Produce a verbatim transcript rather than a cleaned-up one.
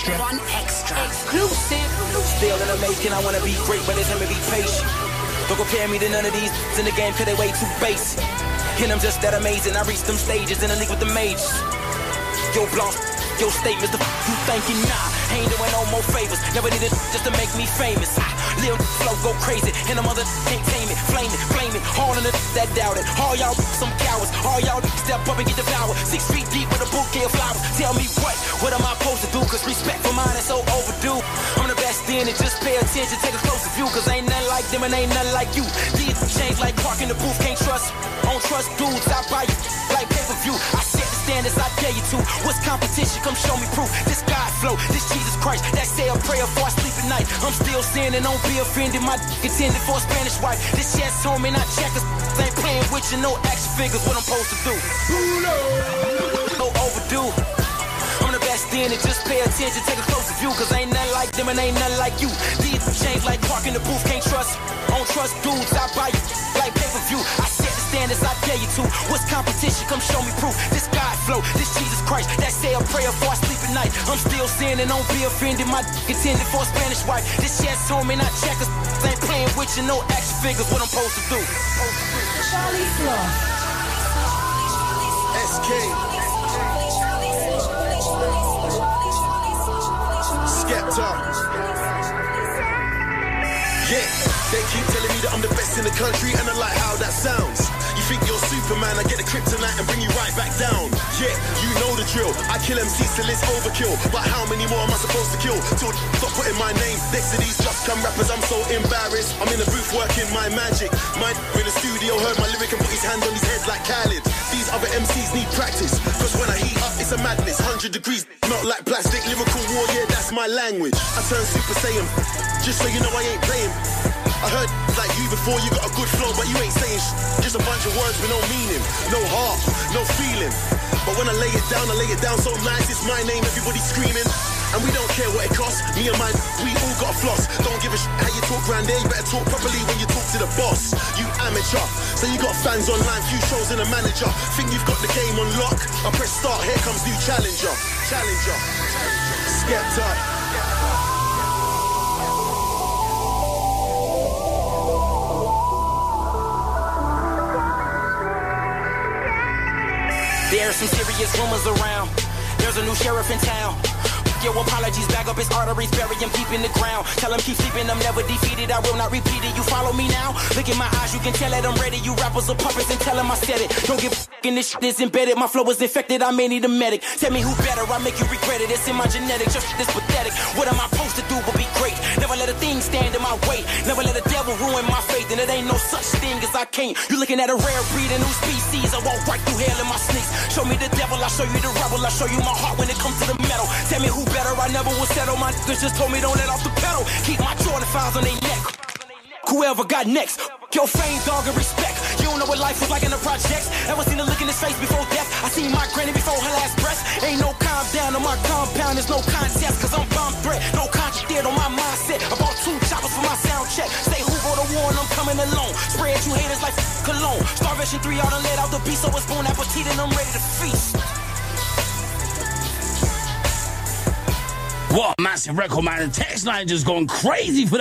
extra. One extra. Exclusive. Still in the making, I wanna be great, but it's time to be patient. Don't compare me to none of these in the game, cause they way too basic. And I'm just that amazing, I reach them stages in the league with the majors. Yo, Blanc, your statements, the f you thinking? Nah, ain't doing no more favors. Never did it just to make me famous. Ah, little flow go crazy, and the mother can't tame it. Flame it, flame it, all in the that doubt it. All y'all some cowards, all y'all step up and get devoured. Six feet deep with a bouquet of flowers. Tell me what, what am I supposed to do? Cause respect for mine is so overdue. I'm the best in it, just pay attention, take a closer view. Cause ain't nothing like them and ain't nothing like you. These change like Clark in the booth, can't trust. Don't trust dudes, I buy you like pay-per-view. I set the standards, I dare you to. What's competition? Come show me proof. This God flow, this Jesus Christ, that say a prayer before I sleep at night. I'm still sinning, don't be offended. My d intended for a Spanish wife. This chest home and I check us. Ain't playing with you, no action figures. What I'm supposed to do? No overdue. I'm the best in it, just pay attention, take a closer view. Cause ain't nothing like them and ain't nothing like you. These change like Clark in the booth, can't trust. Don't trust dudes, I buy you like pay-per-view. I set the standards, I dare you to. What's competition? Come show me proof. This God flow, this Jesus Christ, that say a prayer before I sleep at night. I'm still sinning, don't be offended. My d intended for a Spanish wife. This chest home and I check us. Ain't playing with you, no action figures. What I'm supposed to do? Charlie Sloth. S K. Skepta. Yeah, they keep telling me that I'm the best in the country, and I like how that sounds. You think you're Superman, I get the kryptonite and bring you right back down. Yeah, you know the drill. I kill M Cs till it's overkill. But how many more am I supposed to kill? Till stop putting my name next to these just come rappers, I'm so embarrassed. I'm in the booth working my magic. My in the studio heard my lyric and put his hand on his head like Khaled. These other M Cs need practice, cause when I heat up, it's a madness. one hundred degrees, not like plastic. Lyrical war, yeah, that's my language. I turn Super Saiyan, just so you know I ain't playing. I heard like you before, you got a good flow, but you ain't saying sh- just a bunch of words with no meaning, no heart, no feeling. But when I lay it down, I lay it down so nice, it's my name, everybody screaming. And we don't care what it costs, me and mine, we all got a floss. Don't give a sh- how you talk round there, you better talk properly when you talk to the boss. You amateur, so you got fans online, few shows and a manager. Think you've got the game on lock? I press start, here comes new challenger. Challenger. Skepta. There's some serious rumors around. There's a new sheriff in town. Yo, apologies, back up his arteries, bury him deep in the ground. Tell him keep sleeping, I'm never defeated, I will not repeat it. You follow me now? Look in my eyes, you can tell that I'm ready. You rappers are puppets and tell him I said it. Don't give a f*** in this shit is embedded. My flow is infected, I may need a medic. Tell me who better, I make you regret it. It's in my genetics, your shit is pathetic. What am I supposed to do but be great? Never let a thing stand in my way. Never let a devil ruin my faith, and it ain't no such thing as I can't. You looking at a rare breed, a new species. I walk right through hell in my sneaks. Show me the devil, I'll show you the rebel. I'll show you my heart when it comes to the metal. Tell me who better, I never will settle. My niggas just told me don't let off the pedal. Keep my Jordan files on their neck. Whoever got next, your fame, dog, and respect. You don't know what life was like in the projects. Ever seen a look in his face before death? I seen my granny before her last breath. Ain't no calm down on my compound, there's no contest. Cause I'm bomb threat, no contradict on my mindset. I bought two choppers for my sound check. Say who go to war and I'm coming alone. Spread you haters like cologne. Starvation three, all done let out the beast. So it's bon appetit and I'm ready to feast. What a massive record, man. The text line just going crazy for that.